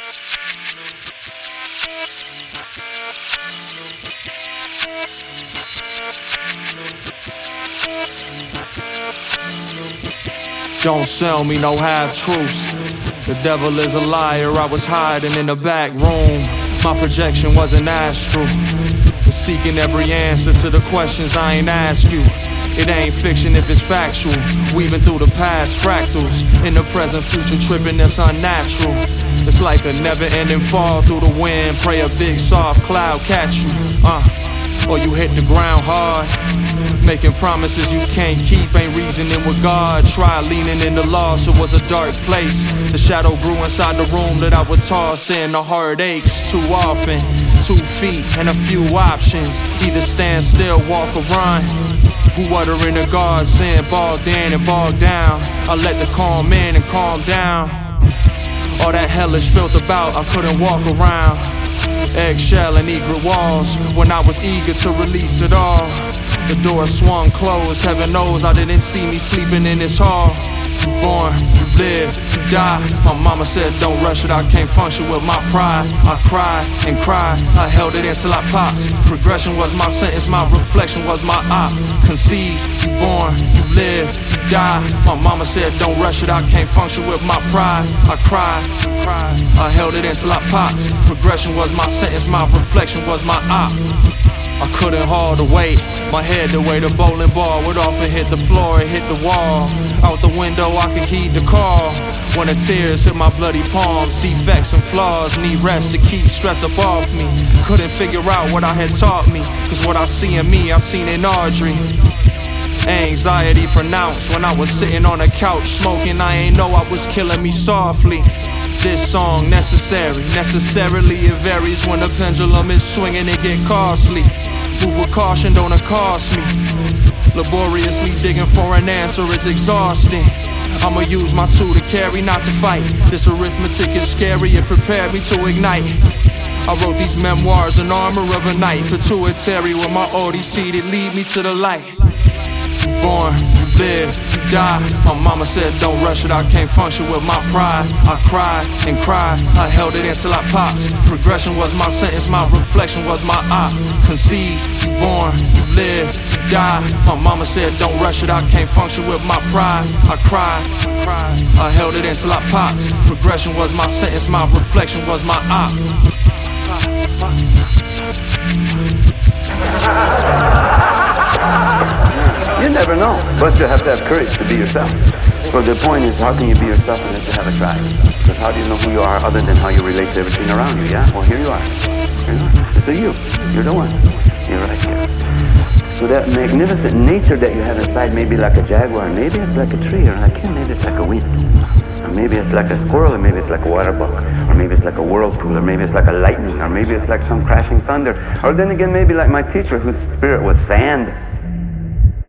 Don't sell me no half-truths. The devil is a liar. I was hiding in the back room. My projection was an astral, seeking every answer to the questions I ain't asked you. It ain't fiction if it's factual. Weaving through the past fractals. In the present, future tripping that's unnatural. It's like a never-ending fall through the wind. Pray a big soft cloud catch you. Or you hit the ground hard. Making promises you can't keep, ain't reasoning with God. Try leaning in the loss, it was a dark place. The shadow grew inside the room that I would toss in. The heart aches too often. 2 feet and a few options. Either stand still, walk or run. Who uttering the God saying bogged in and bogged down. I let the calm in and calm down. All that hellish felt about, I couldn't walk around. Eggshell and egret walls, when I was eager to release it all. The door swung closed, heaven knows I didn't see me sleeping in this hall. You born, you live, you die. My mama said don't rush it, I can't function with my pride. I cried and cried, I held it until I popped. Progression was my sentence, my reflection was my op. Conceived, you born, you live, you die. My mama said don't rush it, I can't function with my pride. I cried, I held it until I popped. Progression was my sentence, my reflection was my op. I couldn't haul the weight, my head the way the bowling ball would often hit the floor and hit the wall. Out the window I could heed the call. When the tears hit my bloody palms, defects and flaws need rest to keep stress up off me. Couldn't figure out what I had taught me, cause what I see in me, I seen in Audrey. Anxiety pronounced when I was sitting on a couch smoking. I ain't know I was killing me softly. This song necessarily it varies. When the pendulum is swinging it get costly. Move with caution, don't it cost me. Laboriously digging for an answer is exhausting. I'ma use my tool to carry, not to fight. This arithmetic is scary, it prepared me to ignite. I wrote these memoirs in armor of a knight. Pituitary with my odyssey that lead me to the light. Born, you live, you die. My mama said don't rush it, I can't function with my pride. I cried and cried, I held it until I popped. Progression was my sentence, my reflection was my op. Conceived, you born, you live, you die. My mama said don't rush it, I can't function with my pride. I cried, I held it until I popped. Progression was my sentence, my reflection was my op. You never know, but you have to have courage to be yourself. So the point is, how can you be yourself unless you have a tribe? Because how do you know who you are other than how you relate to everything around you, yeah? Well, here you are. Here you are. This is you. You're the one. You're right here. So that magnificent nature that you have inside may be like a jaguar, maybe it's like a tree, or like him, maybe it's like a wind. Or maybe it's like a squirrel, or maybe it's like a water bug, or maybe it's like a whirlpool, or maybe it's like a lightning, or maybe it's like some crashing thunder. Or then again, maybe like my teacher whose spirit was sand.